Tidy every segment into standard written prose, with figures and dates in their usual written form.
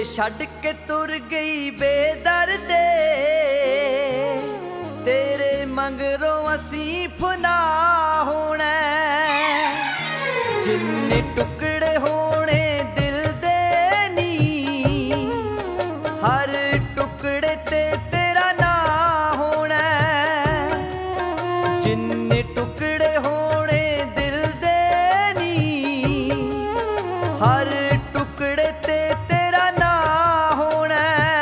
ਛੱਡ ਕੇ ਤੁਰ ਗਈ ਬੇਦਰਦੇ, ਤੇਰੇ ਮੰਗਰੋਂ ਅਸੀਂ ਫਨਾ ਹੋਣਾ। ਜਿੰਨੇ ਟੁਕੜੇ ਹੋਣੇ ਦਿਲ ਦੇ ਨੀ, ਹਰ ਟੁਕੜੇ ਤੇ ਤੇਰਾ ਨਾਂ ਹੋਣਾ। ਜਿੰਨੇ ਟੁਕੜੇ ਹੋਣੇ ਦਿਲ ਦੇ ਨੀ, ਹਰ ਟੁਕੜੇ ਤੇ ਤੇਰਾ ਨਾਂ ਹੋਣਾ।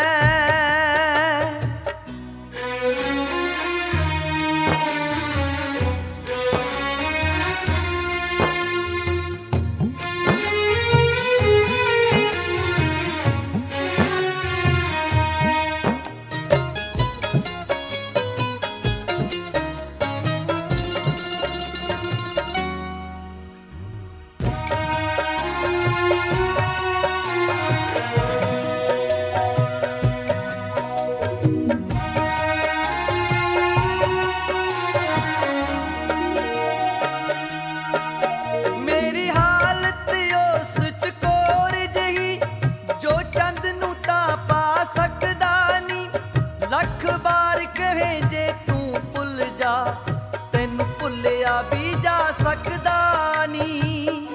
ਲੱਖ ਵਾਰ ਕਹੇ ਜੇ ਤੂੰ ਭੁੱਲ ਜਾ, ਤੈਨੂੰ ਭੁੱਲਿਆ ਵੀ ਜਾ ਸਕਦਾ ਨੀ।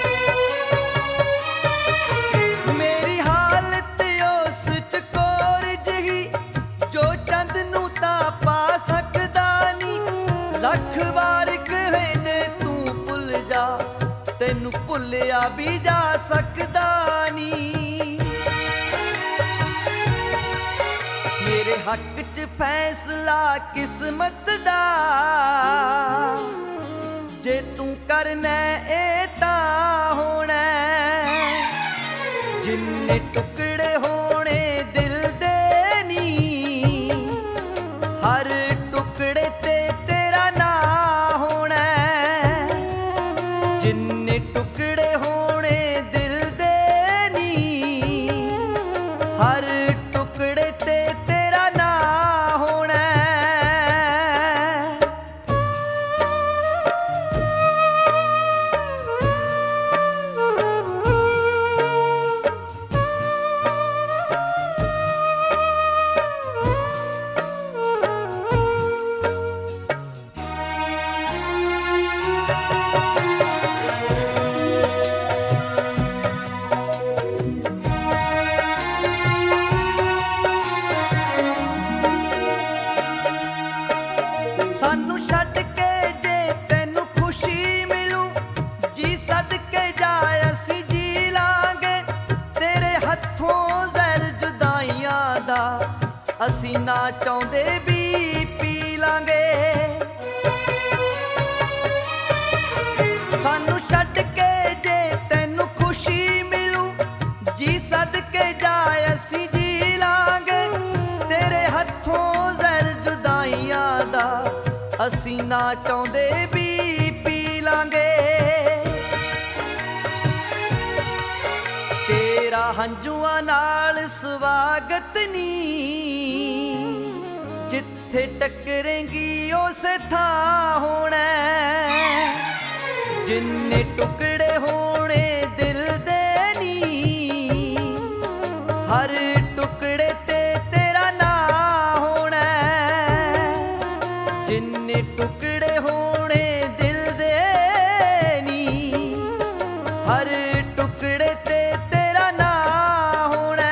ਮੇਰੀ ਹਾਲਤ ਉਸ ਚਕੋਰ ਜਿਹੀ, ਜੋ ਚੰਦ ਨੂੰ ਤਾਂ ਪਾ ਸਕਦਾ ਨੀ। ਲੱਖ ਵਾਰ ਕਹੇ ਜੇ ਤੂੰ ਭੁੱਲ ਜਾ, ਤੈਨੂੰ ਭੁੱਲਿਆ ਵੀ ਜਾ ਸਕਦਾ ਨੀ। ਮੇਰੇ ਹੱਕ 'ਚ ਫੈਸਲਾ ਕਿਸਮਤ ਦਾ, ਜੇ ਤੂੰ ਕਰਨਾ ਇਹ ਤਾਂ ਹੋਣਾ। ਜਿੰਨੇ ਟੁਕੜੇ ਹੋਣੇ ਦਿਲ ਦੇ ਨੀ, ਹਰ ਟੁਕੜੇ ਤੇ ਤੇਰਾ ਨਾਂ ਹੋਣਾ। ਜਿੰਨੇ ਟੁਕੜੇ ਹੋਣੇ ਦਿਲ ਦੇ ਨੀ, ਹਰ ਟੁਕੜੇ ਤੇ ਤੇਰਾ ਨਾਂ ਹੋਣਾ। ਸਾਨੂੰ ਛੱਡ ਕੇ ਜੇ ਤੈਨੂੰ ਖੁਸ਼ੀ ਮਿਲੂ, ਜੀ ਸਦਕੇ ਜਾ ਅਸੀਂ ਜੀ ਲਾਂਗੇ। ਤੇਰੇ ਹੱਥੋਂ ਜ਼ਹਿਰ ਜੁਦਾਈਆਂ ਦਾ, ਅਸੀਂ ਨਾ ਚਾਹੁੰਦੇ ਵੀ ਪੀ ਲਾਂਗੇ। ਸਾਨੂੰ ਛੱਡ ਕੇ ਜੇ ਤੈਨੂੰ ਖੁਸ਼ੀ ਮਿਲੂ, ਜੀ ਸਦਕੇ ਜਾ ਅਸੀਂ ਜੀ ਲਾਂਗੇ। ਤੇਰੇ ਹੱਥੋਂ ਜ਼ਹਿਰ ਜੁਦਾਈਆਂ ਦਾ, ਅਸੀਂ ਨਾ ਚਾਹੁੰਦੇ ਵੀ ਪੀ ਲਾਂਗੇ। ਤੇਰਾ ਹੰਝੂਆਂ ਨਾਲ ਸਵਾਗਤ ਨੀ, ਜਿੱਥੇ ਟੱਕਰੇਂਗੀ ਉਸੇ ਥਾਂ ਹੋਣਾ। ਜਿੰਨੇ ਟੁਕੜੇ ਹੋਣੇ ਦਿਲ ਦੇ ਨੀ, ਹਰ ਟੁਕੜੇ ਤੇ ਤੇਰਾ ਨਾਂ ਹੋਣਾ। ਜਿੰਨੇ ਟੁਕੜੇ ਹੋਣੇ ਦਿਲ ਦੇ ਨੀ, ਹਰ ਟੁਕੜੇ ਤੇ ਤੇਰਾ ਨਾਂ ਹੋਣਾ।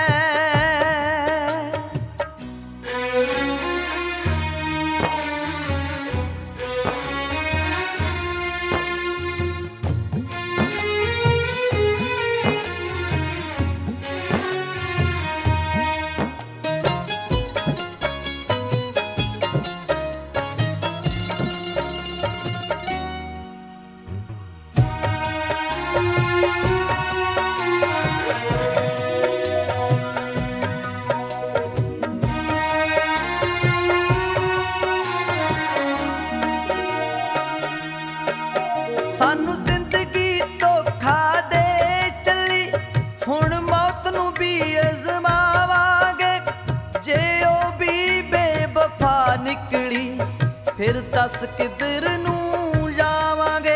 ਸਾਨੂੰ ਜ਼ਿੰਦਗੀ ਧੋਖਾ ਦੇ ਚੱਲੀ, ਹੁਣ ਮੌਤ ਨੂੰ ਵੀ ਅਜ਼ਮਾਵਾਂਗੇ। ਜੇ ਉਹ ਵੀ ਬੇਵਫਾ ਨਿਕਲੀ, ਫਿਰ ਦੱਸ ਕਿੱਧਰ ਨੂੰ ਜਾਵਾਂਗੇ।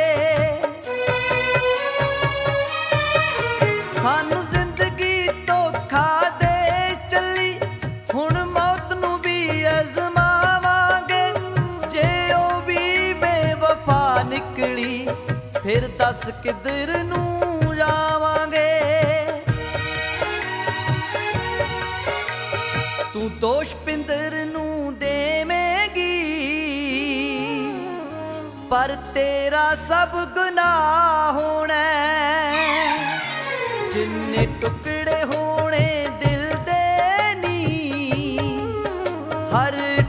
ਸਾਨੂੰ ਜ਼ਿੰਦਗੀ ਧੋਖਾ ਦੱਸ ਕਿੱਧਰ ਨੂੰ ਜਾਵਾਂਗੇ। ਤੂੰ ਦੋਸ਼ ਪਿੰਦਰ ਨੂੰ ਦੇਵੇਂਗੀ, ਪਰ ਤੇਰਾ ਸਭ ਗੁਨਾਹ ਹੋਣਾ। ਜਿੰਨੇ ਟੁਕੜੇ ਹੋਣੇ ਦਿਲ ਦੇ ਨੀ, ਹਰ